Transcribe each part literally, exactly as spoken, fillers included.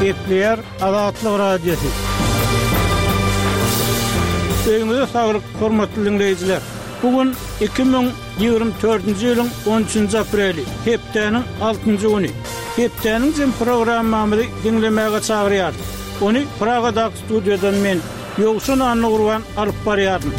Gepler Azatlyk Radiosu. Öňüňizde saglyk, hormatly dinleýijiler. Bugün iki bin ýygrimi dördünji ýylyň on üçünji apreli, hepdeniň altynjy güni. Hepdeniň jym programmamy dinlemäge çagyrýar. Onu Praga'da stüdyodan men Ýogsun Anugurwan alyp barýardym.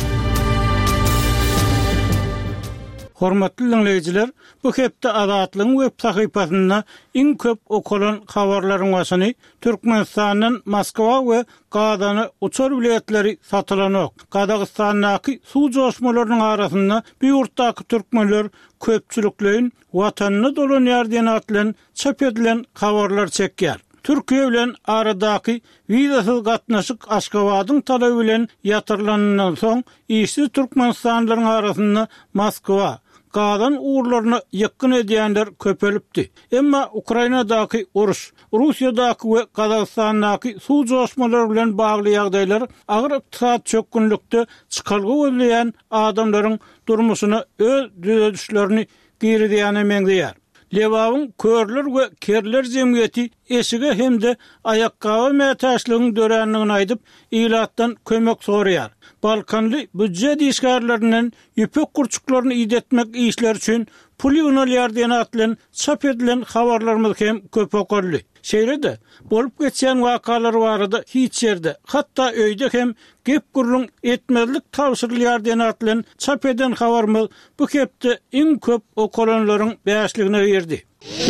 Hormatly dinleýijiler, bu hepde Azatlyň web sahypasynda iň köp okulan habarlaryň başyny Türkmenistanyň Moskwa we Gadany uçar biletleri satylanyok. Kazakstandaky suw joşmalarynyň arasynda bir ýurtdaky türkmenler köpçüliklerin watanyny dolanýar diýen atlan çap edilen habarlar çekýär. Türkiýe bilen aradaky wizasyz gatnaşyk Aşgabatyň talaby bilen ýatyrlanandan soň işli Türkmenistanlylaryň arasynda Moskwa Gadan uğurlarını yakın edýänler köpelipdi. Emma Ukrainadaky uruş, Russiýadaky we Kazakstandaky suw joşmalary bilen bagly ýagdaýlar agyr iqtisad çökünlükde çykalgy bolýan adamlaryň durmuşyna öz düzedişlerini giridýäne meňdeýär. Lewawyň körler we kerler jemgyýeti eşige hemde ayakkabı mätäçliginiň dörenligini aýdyp ilatdan kömek soraýar. Balkanly büdjet işgärlerinden ýüpek kurçuklaryny ýetmek işler üçin pul ýöneler diýen atlan çap edilen habarlarymyz hem köp okurly. Şeýlede bolup geçýän wakalar barada hiç ýerde, hatda öýde hem gep gurrun etmezlik tawsyrlýar diýen atlan çap eden habarymyz bu hepde iň köp okulanlaryň bäşligine berdi.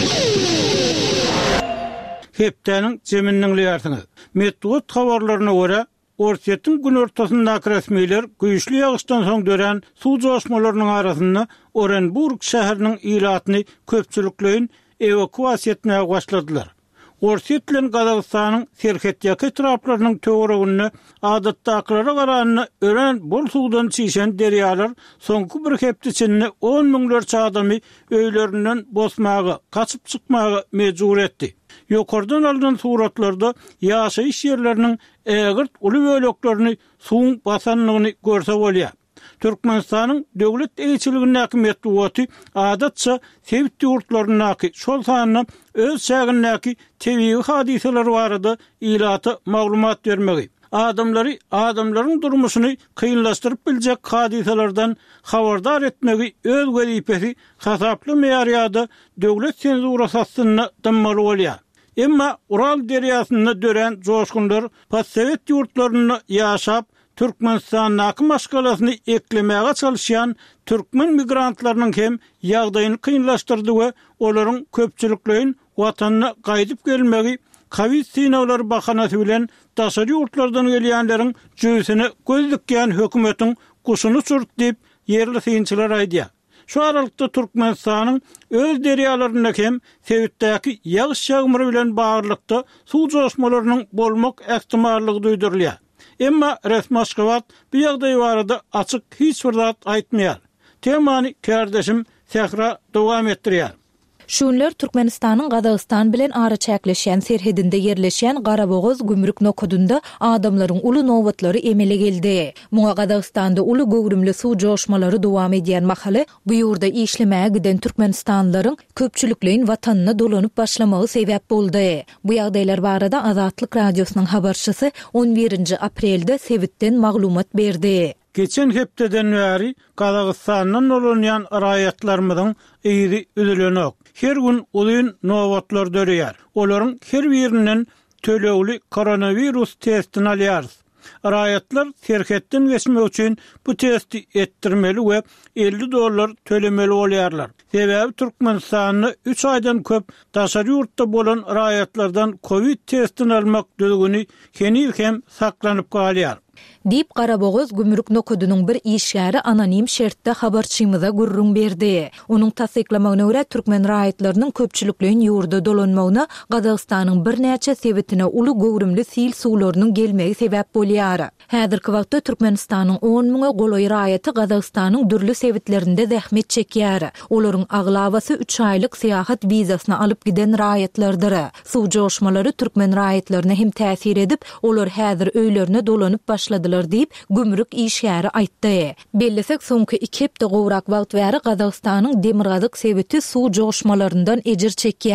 Hepdeniň jeminiň ýartyny. Medeniýet habarlaryna görä Ortiýetiň gün ortasyndaky resmiler güýçli ýagyşdan soň dören suw joşmalarynyň arasynda Orenburg şäheriniň ilatyny köpçüliklerin evakuasiýa etmäge başladylar. Ortiýet bilen Kazakstanyň serhetdäki etraplarynyň töweregiňi adatdaklara garanyny ören bol suwdan çyşan derýalar soňky bir hepde içinde on miňlerçe adamy öýlerinden bosmagy, kaçyp çykmagy mejbur etdi. Ýokardan alynan suratlarda ýaşaýyş ýerleriniň ägirt uly böleklerini suwun basanlygyny görse bolýar. Türkmenistanyň döwlet eýçiligindäki medeniýeti adatça sevit ýurtlarynaky şol sanyny öz şäherindäki tebii hadiseler barada ilaty maglumat bermegi. Adamlary adamlaryň durmuşyny kynlaşdyryp biljek hadiselerden habardar etmegi öz wezipesi hasaply meýarýada döwlet senzurasyny dammaly bolýar. Emma Ural derýasynda dören joşgunlar passowet ýurtlaryny ýaşap Türkmenistanyň maşgalasyny eklemäge çalışýan türkmen migrantlarynyň hem ýagdaýyny kynlaşdyrdy we olaryň köpçüliklerin watanyna gaýdyp gelmegi Covid synawlary bahanasy bilen daşary ýurtlardan gelýänleriň jüýsini gözdükýän hökümetiň guşuny sürtdip yerli synçylar aýdýar. Şu aralykda Türkmenistanyň öz derýalarynda hem sevitdäki ýagyş ýagmyry bilen baglykda suw joşmalarynyň bolmak ähtimallygy duýdurulýar. Emma resmi Aşgabat bu ýagdaý barada açyk hiç bir zat aýtmaýar. Temany kardeşim Sehra dowam etdirýär. Şunlar Türkmenistanyň Kazakstan bilen ara çäkleşýän serhedinde yerleşýän Garabogoz gümrük nokudunda adamlaryň uly nowatlary emele geldi. Muňa Kazakstanda uly göwrümli suw joşmalary dowam edýän mahaly bu ýurda işlemäge giden türkmenistanlylaryň köpçüliklerin watanyna dolanyp başlamagy sebäp boldy. Bu ýagdaýlar barada Azatlyk radiosynyň habarçysy on birinji aprelde Sewitden maglumat berdi. Geçen hepdeden bäri Kazakstanyň dolanýan raýatlarymyzyň eýri üzülenok. Her gün ulyn nowatlar dörýär. Olaryň her birinden tölegli koronavirus testini alýar. Raýatlar serhetden geçmek üçin bu testi etdirmeli we elli dollar tölemeli bolýarlar. Sebäbi Türkmenistanyň üç aýdan köp daşary ýurtda bolan raýatlardan Covid testini almak dögüni heni hem saklanyp galýar. Dip Garabogoz gümrük nokudunyň bir işgäri anonim şertde habarçymyza gurrun berdi. Onuň tasdiklamagyna görä türkmen raýatlarynyň köpçüliklerin ýurda dolanmagyna Kazakstanyň bir näçe sebitine uly göwrümli sil suwlarynyň gelmegi sebäp bolýar. Häzirki wagtda Türkmenistanyň on miňe goloý raýaty Kazakstanyň dürli sebitlerinde zähmet çekýär. Olaryň aglawasy üç aýlyk seýahat wizasyny alyp giden raýatlardyr. Suw joşmalary türkmen raýatlaryna hem täsir edip, olar häzir öýlerine dolanyp başladylar diýip gümrük işgäri aýtdy. Bellesek soňky iki hepde gowrak wagt bäri Kazakstanyň demirgazyk sebiti suw joşmalaryndan ejir çekýär.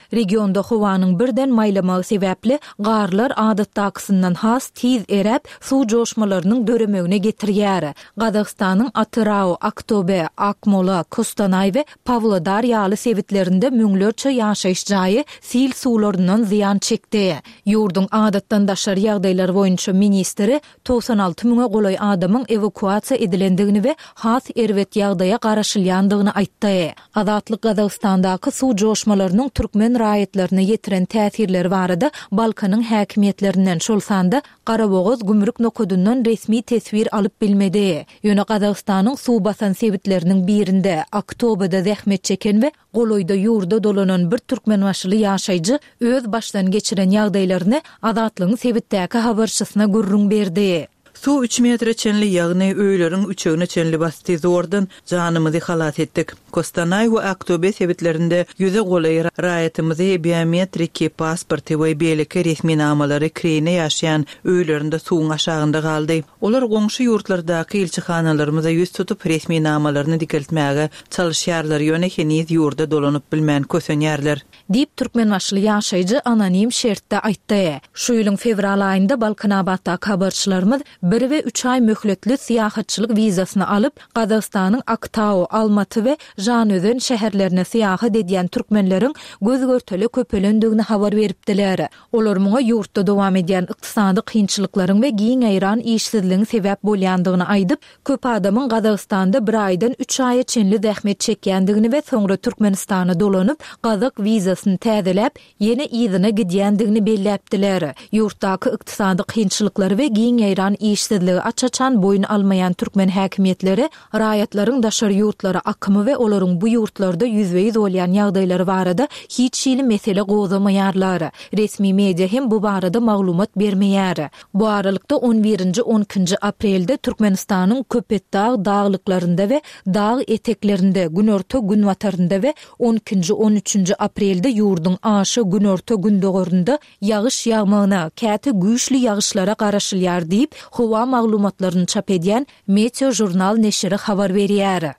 Regionda howanyň birden maýlamagy sebäpli garlar adatdakysyndan has tiz erep suw joşmalarynyň döremegine getirýär. Gazagstanyň Atyrau, Aktobe, Akmola, Kostanay we Pawlodar ýaly sebitlerinde müňlerçe ýaşaýyş jaýy sil suwlaryndan ziýan çekdi. Ýurdun adatdan daşar ýagdaýlar boýunça ministri doksan alty müňe golay adamyň evakuasiýa edilendigini we has erwet ýagdaýa garaşylýandygyny aýtdy. Adatlyk Gazagstandaky suw joşmalarynyň türkmen raýatlaryna ýetiren täsirleri barada Balkanyň häkimiýetlerinden şolsanda Garabogoz gümrük nokodundan resmi tesvir alyp bilmedi. Ýöne Gazagstanyň suw basan sebitleriniň birinde Aktobada zähmet çeken we goloýda ýurda dolanan bir türkmen başly ýaşaýjy öz başdan geçiren ýagdaýlaryny adatlygyň sebitdäki habarçysyna gurrun berdi. Su üç metre çenli ýagny öýleriň üçegine çenli basty zordan janymyzy halat etdik. Kostanay we Aktobe sebitlerinde ýüze golay raýatymyzy biometrik pasporty we beleki resmi namalary kirene ýaşaýan öýlerinde suwun aşagynda galdy. Olar goňşy ýurtlardaky elçihanalarymyza ýüz tutup resmi namalaryny dikeltmäge çalışýarlar, ýöne heniz ýurda dolanyp bilmän kösenýärler. Dip türkmen başly ýaşaýjy anonim şertde aýtdy. Şu ýylyň fevral aýynda Balkanabadda habarçylarymyz bir we üç ay möhletli siýahatçylyk wizasyny alyp Gazagstanyň Aktau, Almaty we Janözen şäherlerine siýahat edýän türkmenleriň gözgörteli köpelendigini habar beripdiler. Olar muňa ýurtda dowam edýän ykdysady kynçylyklaryň we giň aýran işsizligiň sebäp bolýandygyny aýdyp, köp adamyň Gazagstanda bir aýdan üç aýa çenli zähmet çekýändigini we soňra Türkmenistana dolanyp Gazak wizasyny täzeläp ýene ýyzyna gidýändigini belläpdiler. Ýurtdaky ykdysady kynçylyklary we giň aýran işsizligi açaçan boyun almayan türkmen häkimiýetleri raýatlaryň daşar ýurtlary akymy we olaryň bu ýurtlarda ýüzbeýiz bolýan ýagdaýlary barada hiç şeýle mesele gozamaýarlar. Resmi media hem bu barada maglumat bermeýär. Bu aralykda on birinji on ikinji aprelde Türkmenistanyň Köpetdağ dağlyklarynda we dağ eteklerinde günorta gün watarynda we on ikinji on üçinji aprelde ýurdun aşy günorta gün dogorunda ýagyş ýagmagyna, käte güýçli ýagyşlara garaşylýar diýip howa maglumatlaryny çap edýän Meteo jurnal neşri habar berýär.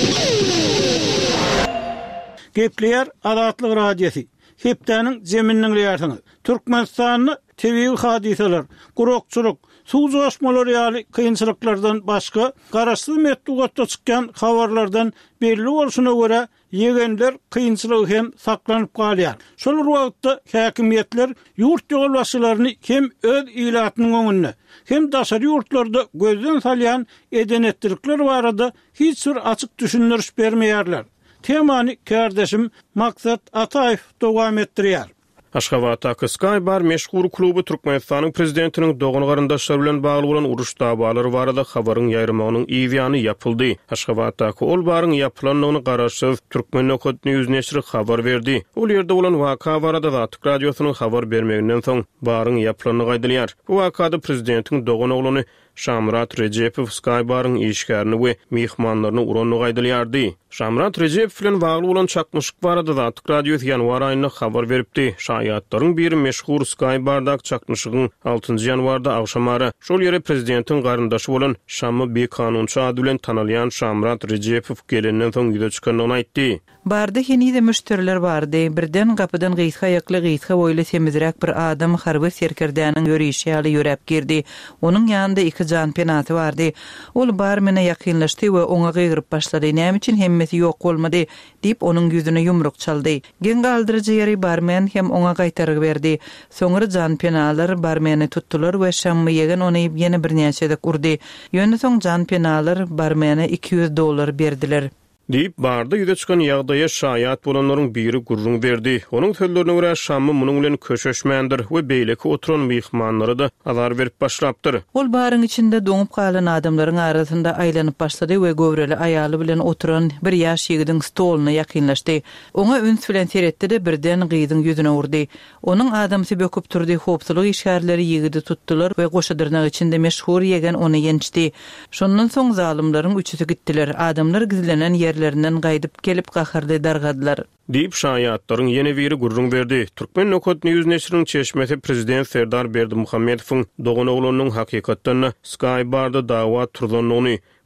Gepleýär Adatlyk radiosy. Hepdäniň zemininiň ýartyny. Türkmenistanyň tebii hadiseler, gurokçuluk, suw joşmalary ýaly kynçylyklardan başga garaşsyz metdugatda çykýan habarlardan belli bolşuna görä ýegenler kynçylygy hem saklanyp galýar. Şol wagtda häkimiýetler ýurt ýolbaşçylaryny hem öz ilatynyň öňünde hem daşary ýurtlarda gözden salýan edenetdirikler barada hiç bir açyk düşündiriş bermeýärler. Temany kardeşim Maksat Ataýew dowam etdirýär. Aşgabatda Skybar meşhur klubu Türkmenistanyň prezidentiniň dogany garandaşlary bilen bagly bolan uruş dabalary barada habaryň ýaýramagynyň ýygyny ýapyldy. Aşgabatda ol baryň ýapylanyny garaşyp Türkmen Nokotny ýüz neşri habar berdi. Ol ýerde bolan waka barada da Türk radiosynyň habar bermeginden soň baryň ýapylanyny gaýdylýar. Bu wakada prezidentiň dogany oglany Şamrat Rejepow Skybar'ın işgärini we mehmanlaryny uranyny gaýdylýardy. Şamrat Rejepow bilen bagly bolan çakmyşlyk barada da Türk radiosu ýanwar aýyna habar beripdi. Şaýatlaryň biri meşhur Skybar'dak çakmyşlygyň altynjy ýanwarda agşamary şol ýere prezidentiň garyndaşy bolan Şamy bekanunça ady bilen tanalýan Şamrat Rejepow gelenden soň ýüze çykanyny aýtdy. Barda henide müşteriler bardy. Birden gapydan gysga ýakly gysga boýly semizrek bir adam harby serkerdäniň ýörüşi ýaly ýörep girdi. Onuň ýanynda iki jan penaty bardy. Ol bar mene ýakynlaşdy we oňa gygyryp başlady. Näme üçin hemmeti ýok bolmady diýip onuň ýüzüne ýumruk çaldy. Gen galdyrjy ýeri barmen hem oňa gaýtaryk berdi. Soňra jan penalar barmeni tutdular we şammy ýegen ony ýene birnäçe dak urdy. Ýöne soň jan penalar barmeni iki yüz dolar berdiler. Deyip barda ýüze çykan ýagdaýa şaýat bolanlaryň biri gurrun berdi. Onuň sözlerine görä Şamy munyň bilen köşeşmändir we beýleki oturan mehmanlary da azar berip başlapdyr. Ol baryň içinde doňup galan adamlaryň arasynda aýlanyp başlady we göwreli aýaly bilen oturan bir ýaş ýigidin stoluny ýakynlaşdy. Oňa üns bilen seretdi birden gyzyň ýüzüne urdy. Onuň adamsy böküp turdy, hopsulyk işgärleri ýigidi tutdular we goşadyrnak içinde meşhur ýegen ony ýençdi. Şondan soň zalymlaryň üçüsi gitdiler. Adamlar gizlenen ýer lerinden gaýdyp gelip gahyrdy dargadylar. Deyip şaýatlaryň ýene biri gurrun berdi. Türkmen Nokotny ýüz neşriniň çeşmesi prezident Serdar Berdimuhammedowyň dogany oglanyň hakykatdan Skybar'da dawa turlanyny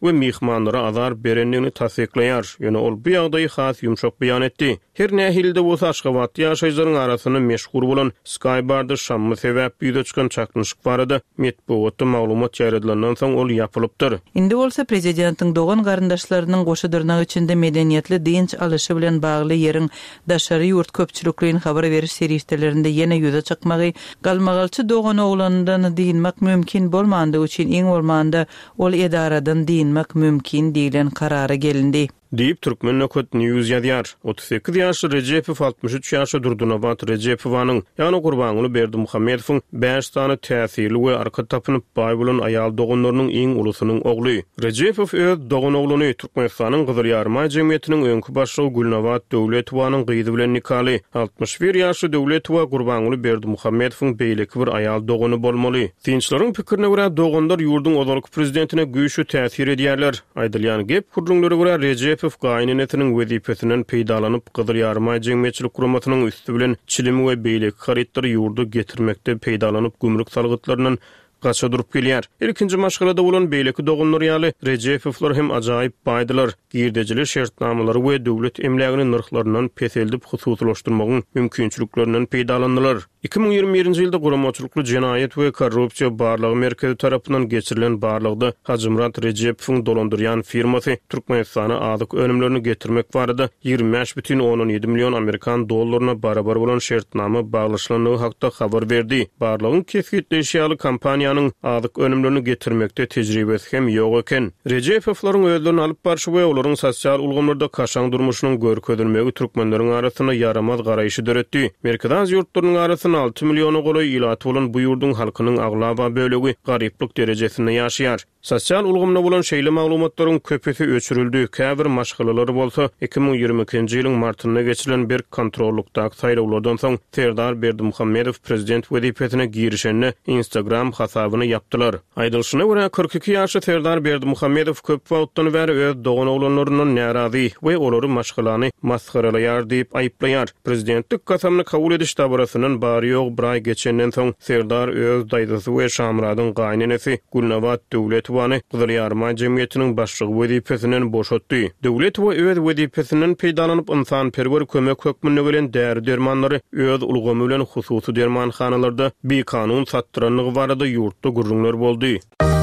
we mihmanlara azar berenligini tasdiklaýar. Ýöne ol bu ýagdaýy has ýumşak beýan etdi. Her nähilde bolsa Aşgabatda ýaşaýjylaryň arasyny meşhur bolan Skybarda şammy sebäp ýüze çykan çaknyşyk barada metbuatda maglumat ýarylandan soň ol ýapylypdyr. Indi bolsa prezidentiň dogan garyndaşlarynyň goşudyrnagy içinde medeniýetli dinç alyşy bilen bagly ýeriň daşary ýurt köpçülikligiň habar beriş serýetlerinde ýene ýüze çykmagy, galmagalçy dogan oglanyndan diýilmek mümkin bolmandygy üçin iň bolmanda ol edaradan diýilmek mümkin diýilen karara gelindi. Deyip Türkmen Nököt News ýazýar. otuz sekiz ýaşly Rejepow altmış üç ýaşly Durdunabad Rejepowanyň ýany Gurbanuly Berdimuhammedowyň beş tany täsirli we arka tapynyp baý bolan aýal doganlarynyň iň ulusynyň ogly. Rejepow öz dogan ogluny Türkmenistanyň Gyzylyarma jemgyýetiniň öňkü başlygy Gülnawat Döwletowanyň gyzy bilen nikaly. altmış bir ýaşly Döwletowa Gurbanuly Berdimuhammedowyň beýleki bir aýal dogany bolmaly. Dinçleriň pikirine görä doganlar ýurdun ozalky prezidentine güýçli täsir edýärler. Aýdylýan gep hurlunlary görä Rejepow gaýnynetiň wezipesinden peýdalanyp Gyzylyarma jemgyýetçilik guramatynyň üstü bilen çilimi we beýleki haritleri ýurdu getirmekde peýdalanyp gümrük salgytlarynyň gaça durup gelýär. Ilkinji maşgalada bolan beýleki doganlar ýaly Rejepowlar hem ajaýyp baýdylar. Girdejili şertnamalary we döwlet emlegini nyrklarynyň peseldip hususlaşdyrmagyň mümkinçiliklerinden peýdalandylar. iki bin ýygrimi birinji ýylda guramaçylykly jenaýet we korrupsiýa barlygy merkezi tarapyndan geçirilen barlygda Hajymrat Rejepowyň dolandyrýan firmasy Türkmenistana azyk önümlerini getirmek barada ýygrimi beş бүтүн onuň ýedi million Amerikan dollaryna barabar bolan şertnama baglaşlanlygy hakda habar berdi. Barlygyň kesgitleşýärli kompaniýanyň azyk önümlerini getirmekde tejribesi hem ýok eken. Rejepowlaryň özlerini alyp barşy we olaryň sosial ulgamlarda kaşaň durmuşynyň görkezilmegi türkmenleriň arasyna yaramaz garaýşy döretdi. Merkez ýurtlarynyň arasyna altı milyona goly ilaty bolan bu ýurdun halkynyň aglaba bölegi garyplyk derejesinde ýaşaýar. Sosial ulgamda bolan şeýle maglumatlaryň köpesi öçürildi. Käbir maşgalary bolsa iki bin ýygrimi ikinji ýylyň martynda geçirilen bir kontrollukdaky saýlawlardan soň Serdar Berdimuhammedow prezident wezipesine girişende Instagram hasabyny ýapdylar. Aýdylşyna görä kırk iki ýaşly Serdar Berdimuhammedow köp wagtdan bäri öz dogan oglanlarynyň närazy we olary maşgalany maskaralaýar diýip aýplaýar. Prezidentlik kasamyny kabul ediş dabarasynyň bary ýok bir ay geçenden soň Serdar öz daýdysy we Şamradyň gaýnynysy Gülnawat Döwletow Wany Gyzylyarma jemgyýetiniň başlygy wezipesinden boşatdy. Döwletow öz wezipesinden peýdalanyp insan perwer kömek hökmüne gelen däri dermanlary öz ulgamy bilen hususy dermanhanalarda bir kanun satdyranlygy barada ýurtda gurrunlar boldy.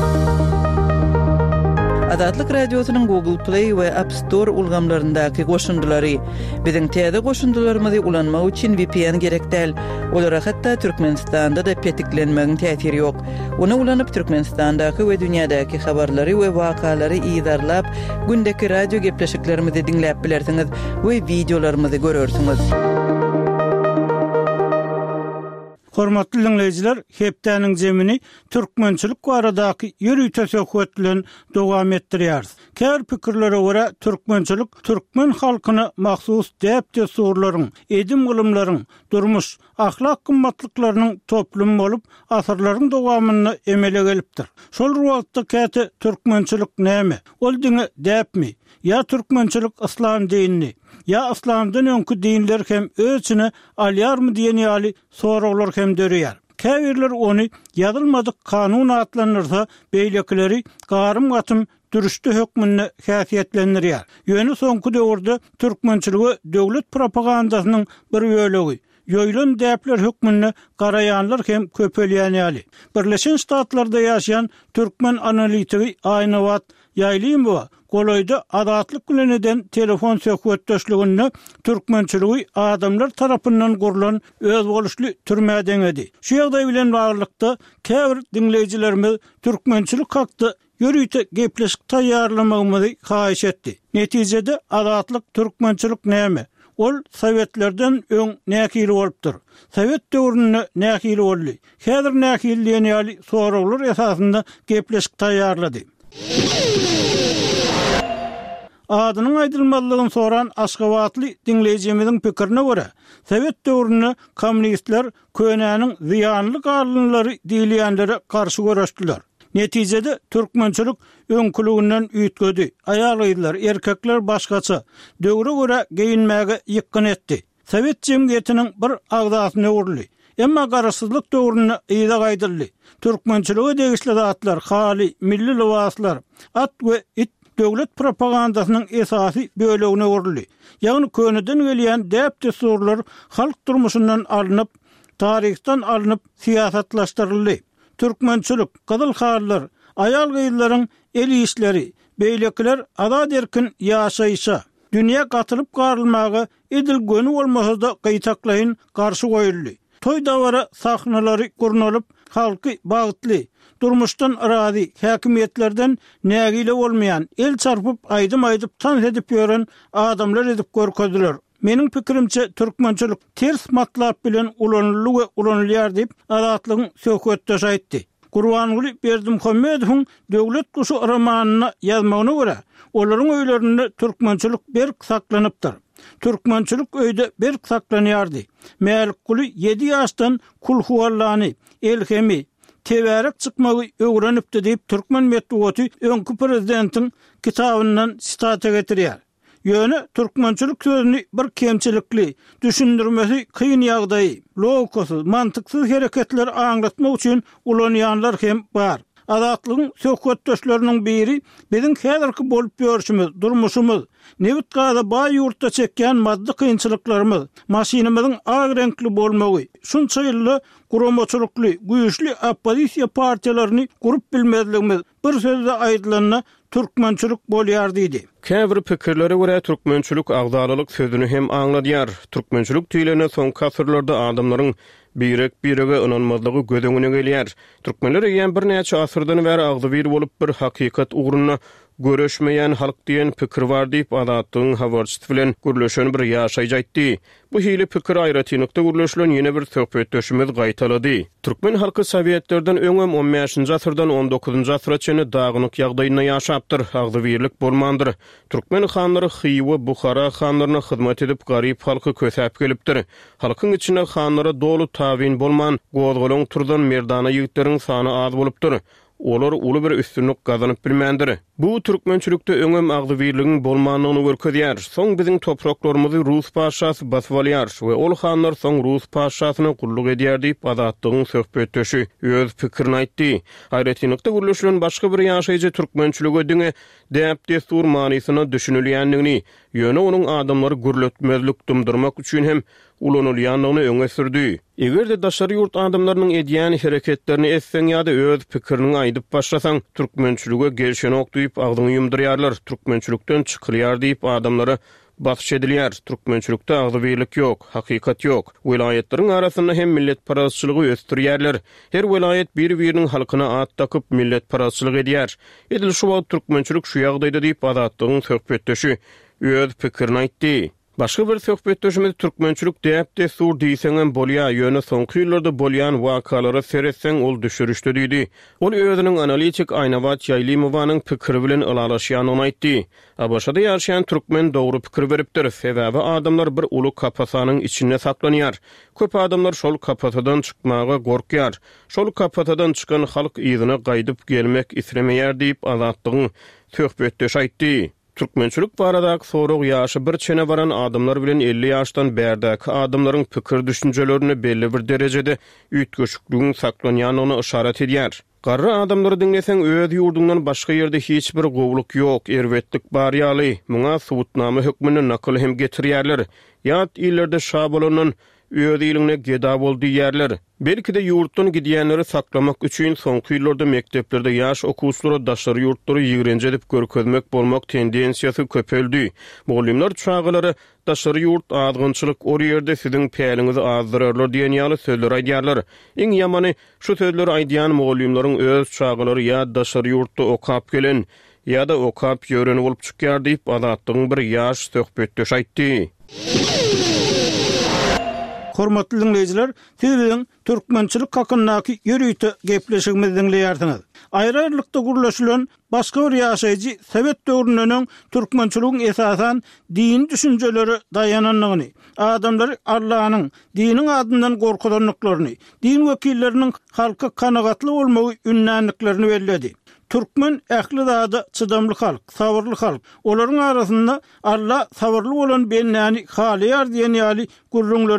Adatlyk radiosynyň Google Play we App Store ulgamlaryndaky goşundylary biziň täze goşundylarymyzy ulanmak üçin V P N gerek däl. Olara hatda Türkmenistanda da petiklenmegiň täsiri ýok. Onu ulanyp Türkmenistandaky we dünýädäki habarlary we wakalary ýydarlap gündäki radio gepleşiklerimizi dinläp bilersiňiz we videolarymyzy görersiňiz. Hormatly dinleyijiler, hepdäniň jemini türkmençilik baradaky ýürüýte söhbet bilen dowam etdirýär. Kär pikirlere görä türkmençilik türkmen halkyny mahsus däpde sorularyň, edim gylymlaryň, durmuş, ahlak kymmatlyklarynyň toplum bolup asyrlaryň dowamyny emele gelipdir. Şol ruwatda käte türkmençilik näme? Ol diňe däpmi? Ya türkmençilik islam dinini, ya islamdan öňkü dinler hem ölçüne alýarmy diýen ýaly soraglar hem dörýär. Käbirler onu ýazylmadyk kanun atlanyrsa beýlekileri garym gatym dürüşdi hökmüne häsiýetlendirýär. Ýöne soňky döwürde türkmençiligi döwlet propagandasynyň bir bölegi. Ýoýlan däpler hökmüne garaýanlar hem köpelýän ýaly. Birleşen Ştatlarda ýaşaýan türkmen analitigi Aýnawat Ýaýlymowa Goloyda adatlyk bileneden telefon söhbetdeşligini türkmençiligi adamlar tarapyndan gurulan öz boluşly türmäden edi. Şu ýagdaý bilen baglykda käbir dinleýijilerimiz türkmençilik hakda ýürüýte gepleşik taýýarlamagymyzy haýyş etdi. Netijede adatlyk türkmençilik näme? Ol Sowetlerden öň näkili bolupdyr. Sowet döwründe näkili boldy. Häzir näkilliğine ýaly soraglar esasynda gepleşik taýýarlady. Adynyň aýdylmalygyny soran Aşgabatly dinleýijimiziň pikirine görä, Sowet döwründe kommunistler könäniň ziýanly galynlary diýilýänlere garşy görüşdiler. Netijede türkmençilik öňküliginden üýtgedi. Aýallar, erkekler başgaça döwre görä geyinmäge ýykyn etdi. Sowet jemgyýetiniň bir agdasyny urly. Emma garaşsyzlyk döwrüne ýyla gaýdyldy. Türkmençiligi degişli zatlar, hali, milli libaslar, at we it döwlet propagandasynyň esasy bölegine görüldi. Ýagny köneden gelýän däp desurlar halk durmuşyndan alınıp, tarihten alınıp siýasatlaşdyryldy. Türkmençilik, gyzyl hallar, ayal gyýyllaryň el işleri, beýlekler azad erkin ýaşaýşa, dünýä gatyryp garylmagy edilgeni bolmasa da gaýtaklaýyn garşy goýuldy. Toy dawara sahnalary gurnalyp, halky bagtly, durmuşdan razy, häkimetlerden nägile bolmayan, el çarpyp aýdym-aýdyp tan edip ýören adamlar edip görkezdiler. Meniň pikirimçe türkmençilik ters matlap bilen ulanýar we ulanýar diýip azatlygyň söhbetde aýtdy. Gurbanguly Berdimuhammedowyň Döwlet Guşy romanyny ýazmagyna görä, olaryň öýlerinde türkmençilik berk saklanypdyr. Türkmençilik öýde berk saklanýardy. Mälikguly ýedi ýaşdan kulhuwallany, elhemi, teberek çykmagy öwrenipdi diýip türkmen medeniýeti öňkü prezidentiň kitabyndan sitata getirýär. Ýöne türkmençilik sözüni bir kemçilikli, düşündirmesi kıyın ýagdaý, logikasyz, mantyksyz hereketler aňlatmak üçin ulanýanlar hem bar. Azatlygyň söhbetdeşleriniň biri biziň häzirki bolup ýörüşimiz, durmuşymyz, nebit gada baý ýurtda çekýän maddi kynçylyklarymyz, maşinamyzyň ag renkli bolmagy, şunça ýylla gurumaçylykly, güýçli oppozisiýa partiýalaryny gurup bilmezligimiz bir sözde aýdylanyna türkmençilik bolýar diýdi. Käbir pikirlere görä türkmençilik agdalylyk sözüni hem aňladýar. Türkmençilik diýilene soňky asyrlarda adamlaryň birek birege inanmazlygy gödüňine gelýär. Türkmenler ýa bir näçe asyrdan bäri agdy bir bolup bir hakykat ugruna görüşmeýän halk diýen pikir bar diýip adatlyň habarçyty bilen gürleşen bir ýaşaýjatdy. Bu hili pikir aýratynykda gürleşilen ýene bir söhbetdeşimiz gaýtalady. Türkmen halky Sowietlerden öňem on beşinji asyrdan on dokuzunji asyra çenli dagynyk ýagdaýyna ýaşapdyr, agdy birlik bolmandyr. Türkmen hanlary Xiwa, Bukhara hanlaryna hyzmat edip garyp halky kösäp gelipdir. Halkyň içine hanlara dolu tabin bolman, gozgolaň turdan merdana ýigitlerin sany az bolupdyr. Olar uly bir üstünlük gazanyp bilmendir. Bu türkmençilikde öňem agdy birligiň bolmanlygyny görkezýär. Soň biziň topraklarymyzy Rus paşasy basyp alýar we ol hanlar soň Rus paşasyna gulluk edýär diýip adatlygyň söhbetdeşi öz pikirini aýtdy. Aýratynykda gürleşilen başga bir ýaşaýjy türkmençiligi diňe däp destur manysyna düşünülýändigini, ýöne onuň adamlary gürletmezlik dumdurmak üçin hem ulanylýanlygyny öňe sürdi. Egerde daşary ýurt adamlarynyň edýän hereketlerini etseň ýa-da öz pikirini aýdyp başlasaň, türkmençilige gelşen okduýup agdyny ýumdyrýarlar, türkmençilikden çykylýar diýip adamlara basyş edilýär. Türkmençilikde agdy birlik ýok, hakykat ýok. Welaýetleriň arasynda hem millet parazçylygy ösdürýärler. Her welaýet bir-biriniň halkyna at takyp millet parazçylyk edýär. Edil şu wagt türkmençilik şu ýagdaýda diýip adatlygyň söhbetdeşi öz pikirini aýtdy. Başga bir söhbetdeşimiz türkmençilik däp desur diýseňem bolýar, ýöne soňky ýyllarda bolýan wakalary seretseň ol düşürüşde diýdi. Ol özüniň analitik Aýnabat Ýaýlymowanyň pikiri bilen ılalaşýanyny aýtdy. Abaşada ýaşaýan türkmen dogry pikir beripdir. Sebäbi adamlar bir uly kapasanyň içinde saklanýar. Köp adamlar şol kapatadan çykmaga gorkýar. Şol kapatadan çykan halk ýygyna gaýdyp gelmek islemeýär diýip azatlygyň söhbetdeşi aýtdy. Türkmençilik baradaky sorag ýaşy bir çene baran adamlar bilen elli ýaşdan bärdäki adamlaryň pikir düşünjelerini belli bir derejede üýtgeşikliginiň saklanýanyny işaret edýär. Garry adamlary diňleseň öz ýurdundan başga ýerde hiç bir gowluk ýok, erwetlik bar ýaly. Muňa subutnama hökmüni nakil hem getirýärler. Ýat ýyllarda şabalanan öz ýylyňa geda boldy ýerler. Belki de ýurtdan gidýänleri saklamak üçin soňky ýyllarda mekteplerde ýaş okuwçylary daşary ýurtlary ýigrenje edip görkezmek bolmak tendensiýasy köpeldi. Mugallimler çağılary daşary ýurt adgynçylyk o ýerde siziň päliňizi azdyrarlar diýen ýaly sözler aýdýarlar. Iň ýamany şu sözleri aýdýan mugallimlaryň öz çağılary ýa daşary ýurtda okap gelen ýa-da okap ýörenip bolup çykýar diýip adatlygyň bir ýaş söhbetdeşi aýtdy. Hormatly dinleyijiler, siz bilen türkmençilik hakyndaky ýürüýte gepleşigimizi dinleýärsiňiz. Aýrarlykda gurlaşylan başga bir ýaşaýjy Sowet döwründen türkmençiligiň esasan din düşünjeleri dayananlygyny, adamlar Allah'nyň diniň adyndan gorkudanlyklaryny, din wekilleriniň halka kanagatly bolmagy ünnänliklerini belledi. Türkmen ähli zada çydamly halk, sabırly halk. Olaryň arasynda Allah sabırly bolan bennäni halýar diýen ýaly gurrunlary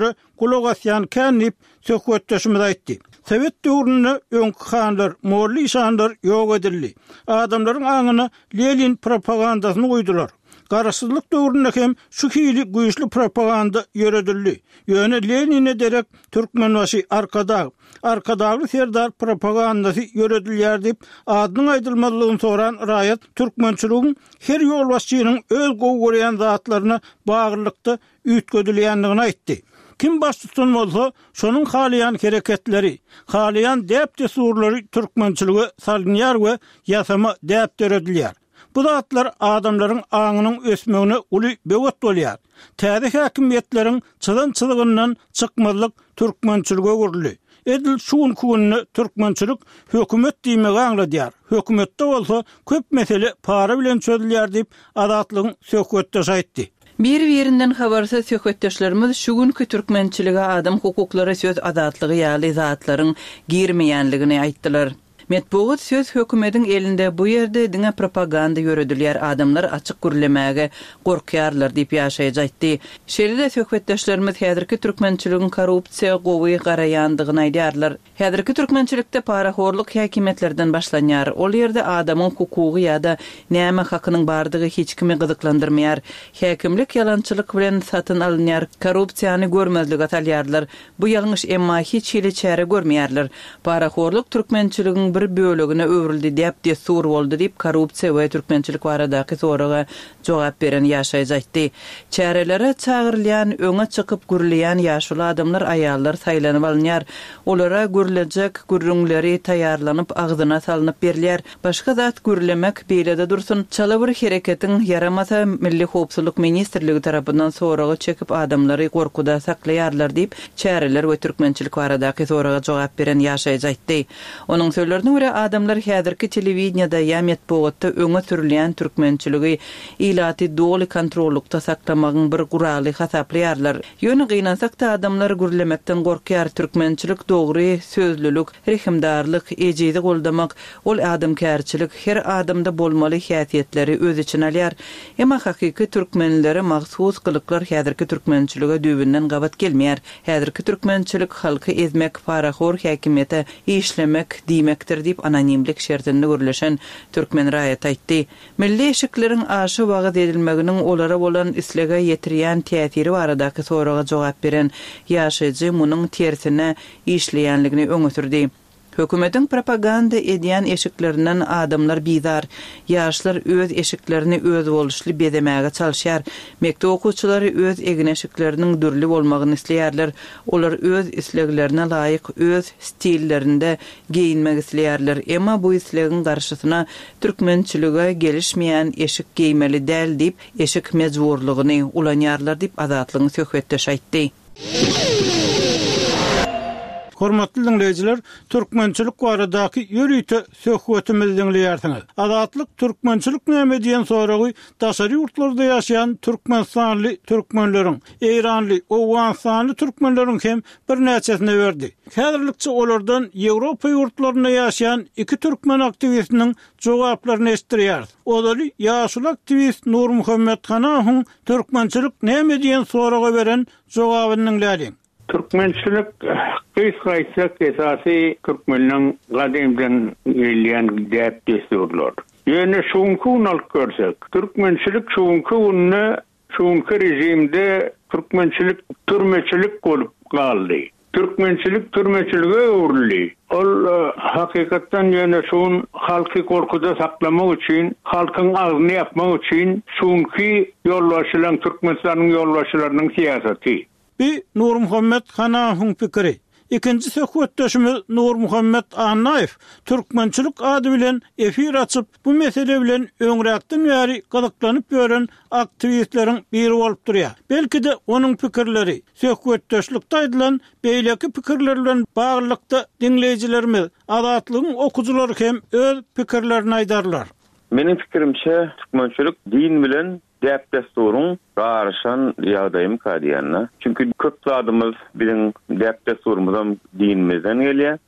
kulak asyan känip söhbetdeşimiz aýtdy. Sowet döwründe öňkü hanlar, morly şanlar ýok edildi. Adamlaryň aňyna Lenin propagandasyny goýdular. Garaşsyzlyk döwründe hem şu hili güýçli propaganda ýöredildi. Ýöne Lenin'e derek Türkmenbaşy arkada, arkadagy serdar propagandasy ýöredilýär diýip adynyň aýdylmalygyny soran raýat türkmençiligiň her ýol başçynyň öz gowy görýän zatlaryna baglykda üýtgedilýändigini aýtdy. Kim baş tutun bolsa, şonuň halyan hereketleri, halyan dep desurlary türkmençiligi salgynýar we ýasama dep töredilýär. Bu zatlar adamlaryň aňynyň ösmegine uly bewet bolýar. Täze häkimiýetleriň çydan-çydygyndan çykmazlyk türkmençilige görüldi. Edil şuun kunny türkmençilik hökümet diýmegi aňladýar. Hökümetde bolsa köp mesele para bilen çözülýär diýip adatlygyň söhbetde aýtdy. Bir-birinden habarsa söhbetdeşlerimiz şu günkü türkmençilige adam hukuklary söz adatlygy ýaly zatlaryň girmeýänligini aýtdylar. Metbuat söz hökümetiň elinde bu ýerde diňe propaganda ýöredilýär, adamlar açyk gürlemäge gorkýarlar diýip ýaşaýjatdy. Şeýle söhbetdeşlerimiz häzirki türkmençiligiň korrupsiýa gowy garaýandygyny aýdýarlar. Häzirki türkmençilikde paraxorluk häkimetlerden başlanýar. Ol ýerde adamyň hukugy ýa-da näme hakynyň bardygy hiç kimi gyzyklandyrmaýar. Häkimlik ýalançylyk bilen satyn alynýar, korrupsiýany görmezlik atalýarlar. Bu ýalňyş emma hiç hili çäre görmeýärler. Paraxorluk türkmençiligiň bir bölügüne öwrüldi diýip desur boldy diýip korrupsiýa we türkmençilik baradaky soraga jogap beren ýaşaýjatdy. Çärelere çagyrylýan, öňe çykyp gürleýän ýaşuly adamlar, aýallar saýlanyp alynýar. Olara gürlejek gürrüňleri taýýarlanyp agzyna salynyp berilýär. Başga zat gürlemek beýlede dursun. Çala bir hereketiň yaramasa Milli Howpsuzlyk Ministrligi tarapyndan soraga çekip adamlary gorkuda saklaýarlar diýip çäreler we türkmençilik baradaky soraga jogap beren ýaşaýjatdy. Onuň sözlerine göre adamlar häzirki telewizionyada ýa metbuatda öňe sürilýän türkmençiligi ilaty doly kontrollukda saklamagyň bir guraly hasaplaýarlar. Ýöne gynansak-da adamlar gürlemekden gorkýar. Türkmençilik dogry sözlülük, rehimdarlyk, ejidi goldamak, ol adamkärçilik her adamda bolmaly häsiýetleri öz içine alýar. Emma hakyky türkmenlere mahsus kılyklar häzirki türkmençilige dübünden gabat gelmeýär. Häzirki türkmençilik halky ezmek, paraxor häkimiýete işlemek diýmekdir diýip anonimlik şertinde görüleşen türkmen raýat aýtdy. Milli eşikleriň aşy wagt edilmeginiň olara bolan islega ýetirýän täsiri baradaky soraga jogap beren ýaşaýjy munyň tersine işleýänligini öňe sürdi. Hökümetiň propaganda edýän eşiklerinden adamlar bizar, ýaşlar öz eşiklerini öz boluşly bedemäge çalşýar. Mekdep okuwçylary öz egin eşikleriniň dürli bolmagyny isleýärler. Olar öz isleglerine laýyk öz stillerinde giyinmek isleýärler. Emma bu islegiň garşysyna türkmençilige gelişmeýän eşik giýmeli däl diýip eşik mejburlygyny ulanýarlar diýip azatlygyň söhbetde aýtdy. Hormatly dinleyijiler, türkmençilik baradaky ýörüýte söhbetimizi dinleýärsiňiz. Azatlyk türkmençilik näme diýen soragy daşary ýurtlarda ýaşaýan türkmenstanly türkmenleriň, Eýranly, Owganstanly türkmenleriň hem bir näçesine berdi. Häzirlikçe olardan Ýewropa ýurtlaryna ýaşaýan iki türkmen aktivistiniň jogaplaryny eşitdirýär. Olary ýaşuly aktivist Nur Muhammed Hanahyň türkmençilik näme diýen soraga beren jogabyny dinleýärin. Türkmençilik kıysa esası Türkmenliğin kadimden gelyen dep desturlar. Yani şunkun alıp görsek, Türkmençilik şunkununu, şunku rejimde Türkmençilik türmeçilik olup kaldı. Türkmençilik türmeçiliğe uğurlu. Ol hakikaten yani şun halkı korkuda saklamak için, halkın ağzını yapmak için şunki yollaşılan Türkmenistan'ın yollaşılarının siyaseti. Bir Nur Muhammed Hanahyň pikiri. İkinci söhbetdeşimiz Nur Muhammed Anaýew türkmençilik ady bilen efir açyp bu mesele bilen öňräkden bäri gyzyklanyp ýören aktivistleriň biri bolup durýar. Belki de onuň pikirleri söhbetdeşlikde aýdylan beýleki pikirler bilen baglykda dinleýijilerimiz, azatlygyň okuwçylary hem öz pikirlerini aýdarlar. Menin pikirimçe türkmençilik din bilen dep desturun garşan ýagdaýym kadiýanna. Çünki köp zadymyz bilen dep desturumyzdan dinimizden gelýär.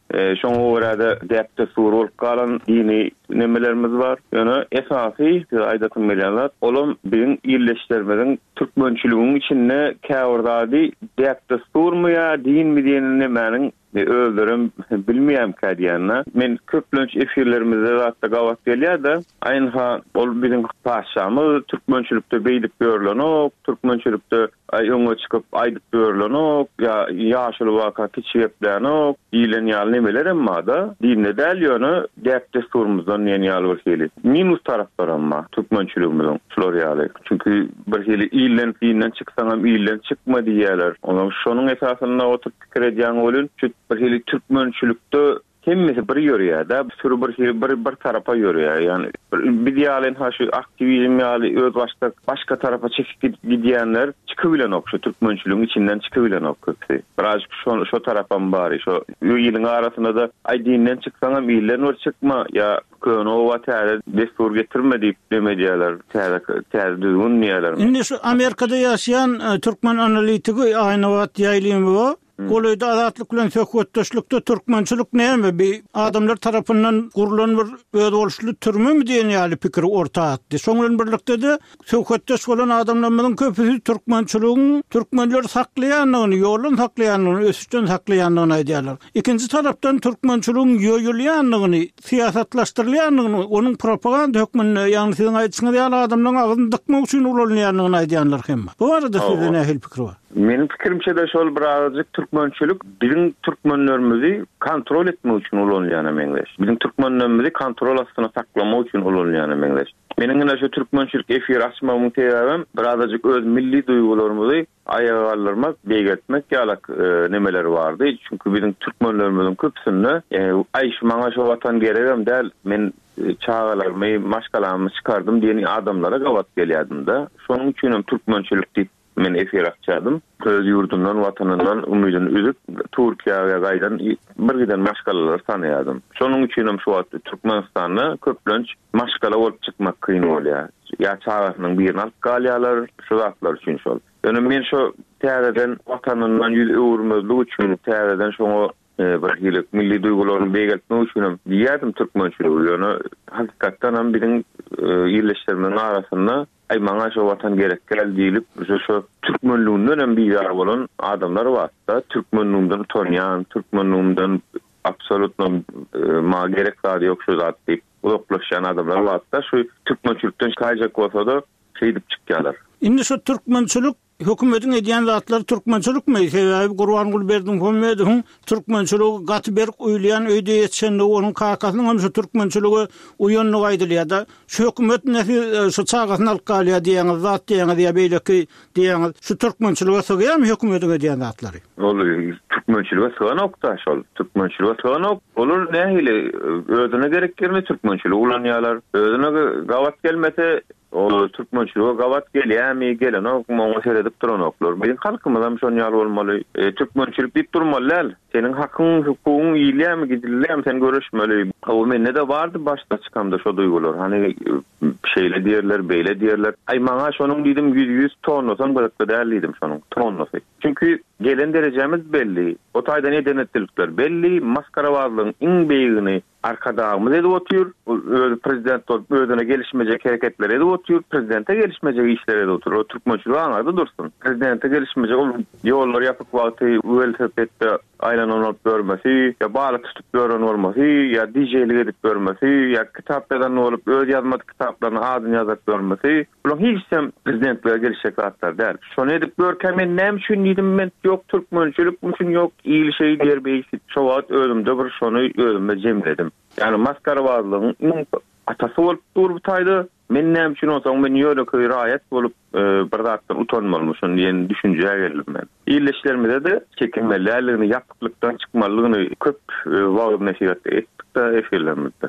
E, şoňa görä däpde sur bolup galan dini nemelerimiz bar. Ýöne esasy aýdatym bilenler, olam biziň ýerleşdirmeden türkmençiligiň içinde käwrdady däpde surmy ýa din mi diýenini meniň öldürüm bilmeýär kädiýänler. Men köplünç efirlerimizde hatta gawat gelýär-de, aýynha ol biziň paşamyz türkmençilikde beýdip görlenok, türkmençilikde aýyňa çykyp aýdyp görlenok, ýa ýaşyl waka kiçiýeplenok, diýilen ýaly nemeler emma da dinde däl ýöne däpde surmuzdan ýene ýaly bir hili. Minus taraplar emma türkmençiligimiň şular ýaly. Çünki bir hili ýylen dinden çyksaň hem ýylen çykma diýerler. Onuň şonuň esasyna oturup pikir edýän bolun, bir hili türkmençilikde hemmesi bir ýörýär da, sürü bir hili bir, bir tarafa ýörýär. Yani bir diýalen ha şu aktivizm ýaly öz başda başka tarafa çekip gidýänler çykybilen okşa türkmençiligiň içinden çykybilen okşa. Biraz şu şu tarafa bari, şu ýylyň arasynda da ay dinden çyksaň hem ýylen wer çykma ýa köno wa täze destur getirme diýip demedýärler. Täze täze düzgün niýerler. Indi şu Amerikada ýaşaýan türkmen analitigi aýna wagt ýaýlymy bu. Golayda azatlyk bilen söhbetdeşlikde türkmençilik näme bir adamlar tarapyndan gurulan bir öz boluşly türmü mi diýen ýaly pikir orta atdy. Soňra birlikde de söhbetdeş bolan adamlaryň köpüsi türkmençiligiň türkmenler saklaýanyny, ýolun saklaýanyny, ösüşden saklaýanyny aýdýarlar. Ikinji tarapdan türkmençiligiň ýoýulýanyny, siýasatlaşdyrylýanyny, onuň propaganda hökmünde ýani siziň aýtýaňyz ýaly adamlaryň agyny dykmak üçin ulanýanyny aýdýarlar hemme. Bu arada sizde nähil pikir bar? Menin pikirimçe de şol birazcık türkmençilik bizim türkmenlerimizi kontrol etmek için ulanýany meňleş. Bizim türkmenlerimizi kontrol astyna saklamak için ulanýany meňleş. Menin gene şu türkmençilik efir açmamyň sebäbim birazcık öz milli duygularymyzy aýagallarmak, beýgetmek ýalak e, nemeler bardy. Çünkü bizim türkmenlerimizin köpsünde e, aý şu maňa şu watan geregem däl, men e, çağalarmy, maşgalarmy çykardym diýen adamlara gawat gelýärdim da. Şonuň üçin türkmençilik diýip men efir açadym. Öz ýurdundan, watanyndan umydyny üzüp Türkiýeге gaýdan bir giden maşgalalar sanaýardym. Şonuň üçin hem şu wagtda Türkmenistanda köplenç maşgala bolup çykmak kyn bolýar. Ya çağasynyň birini alyp galýarlar, şu wagtlar üçin şol. Ýöne men şu täzeden watanyndan ýüz öwürmezlik üçin täzeden şoňa e, bir hilik milli duýgularyny beýgeltmek üçin diýýärdim türkmençiligi. Ýöne hakykatdan hem biziň ýerleşdirmeniň arasynda ay maňa şu watan gerek gel diýilip şu, şu türkmenliginden hem biýar bolan adamlar bar. Da türkmenliginden tanýan, türkmenliginden absolut e, ma gerek zady ýok şu zat diýip uzaklaşan adamlar bar. Da şu türkmençilikden kaýjak bolsa da şeýdip çykýarlar. Indi şu türkmençilik hökümetiň edýän zatlar türkmençilik mi? Sebäbi Gurban berdim hökümetiň türkmençiligi gaty berk öýleýän öýde ýetişende onuň kakasynyň hem şu türkmençiligi uýanlyk aýdylýar da. Şu hökümet näse şu çağasyny alyp galýar diýen zat diýen diýe beýleki diýen şu türkmençilige sygýarmy hökümetiň edýän zatlary? Ol türkmençilige syganokda şol. Türkmençilige syganok olur nähili özüne gerek gelme türkmençiligi ulanýarlar. Özüne gawat gelmese o türkmençiliğe gawat gelýärmi, gelen ok, moňa seredip duran oklar. Bizim halkymyzam şonu ýaly bolmaly. E, türkmençilik diýip durmaly. Senin hakyň, hukugyň ýylýarmy, gidilýärmi, sen görüşmeli. O mende de bardy başda çykamda şu duygular. Hani şeýle diýerler, beýle diýerler. Ay maňa şonuň diýdim yüz yüz tonnosan bolupdy dälidim şonuň tonnosy. Çünkü gelen derejemiz belli. O taýda ne denetlikler belli. Maskarawazlygyň iň beýigini arkadağımız edip otuyor. Prezident olup özüne gelişmeyecek hareketler edip otuyor. Prezidente gelişmeyecek işler edip oturuyor. O türkmençiliği anladı dursun. Prezidente gelişmeyecek yollar yapıp vakti velosipedde aylan olup görmesi, ya bağlı tutup gören olması, ya D J'lik edip görmesi, ya kitaplardan olup öz yazmadı kitaplarını adını yazıp görmesi. Bunun hiç sem prezidentlere gelişecek zatlar der. Şonu edip görken ben nem şun dedim ben yok türkmençilik müşün yok iyi şey diyer beysi. Şu vaat özümde bir şonu özümde cemledim. Yani maskarawazlygyň atasy bolup durupdydy. Men näme üçin olsaň men ýöne raýat bolup bir zatdan utanmalmyşyn diýen düşünjeye geldim men. Ýerleşlerimizde de çekinmelerligini, ýapyklykdan çykmalygyny köp wagt nasihat etdik de efirlerimizde.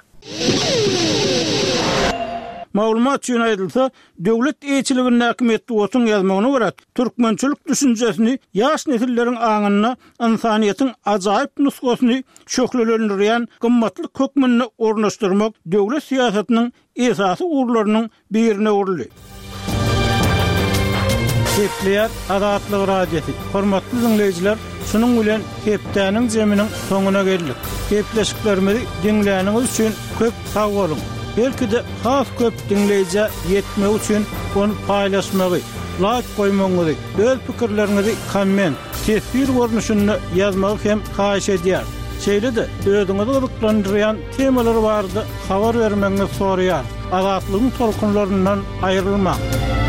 Maglumat üçin aýdylsa, döwlet eýçiliginiň häkimetde olsun ýazmagyna görä, türkmençilik düşünjesini ýaş nesilleriň aňyna insaniýetiň ajaýyp nusgasyny şöhrelendirýän gymmatly hökmüni ornaşdyrmak döwlet siýasatynyň esasy urlarynyň birine urly. Sepler Adatlyk radiosi. Hormatly dinleýijiler, Şunun bilen hepdäniň jeminiň soňuna geldik. Hepleşiklerimizi dinläniňiz üçin köp sag bolun. Belki de has köp dinleýije ýetmek üçin onu paýlaşmagy, like goýmaňyzy, öz pikirleriňizi komment, tesbir görnüşinde ýazmagy hem haýyş edýär. Şeýle de özüňizi gyzyklandyrýan temalar bardy, habar bermeňizi soraýar. Azatlygyň tolkunlaryndan aýrylmak.